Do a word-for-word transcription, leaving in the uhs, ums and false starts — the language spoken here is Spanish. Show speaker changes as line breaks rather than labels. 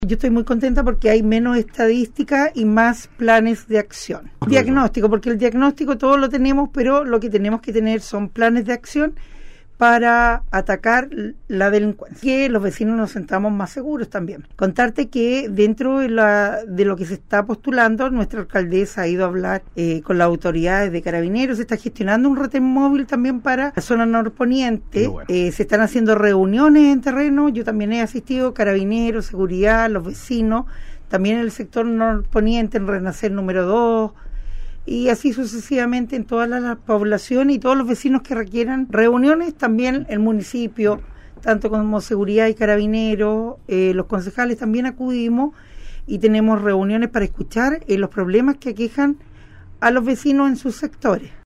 Yo estoy muy contenta porque hay menos estadística y más planes de acción. Diagnóstico, porque el diagnóstico todo lo tenemos, pero lo que tenemos que tener son planes de acción para atacar la delincuencia. Que los vecinos nos sentamos más seguros también. Contarte que dentro de, la, de lo que se está postulando, nuestra alcaldesa ha ido a hablar eh, con las autoridades de Carabineros, se está gestionando un retén móvil también para la zona norponiente, bueno. eh, se están haciendo reuniones en terreno, yo también he asistido, Carabineros, seguridad, los vecinos, también en el sector norponiente, en Renacer número dos, y así sucesivamente en toda la, la población y todos los vecinos que requieran reuniones, también el municipio, tanto como seguridad y carabineros, eh, los concejales también acudimos y tenemos reuniones para escuchar eh, los problemas que aquejan a los vecinos en sus sectores.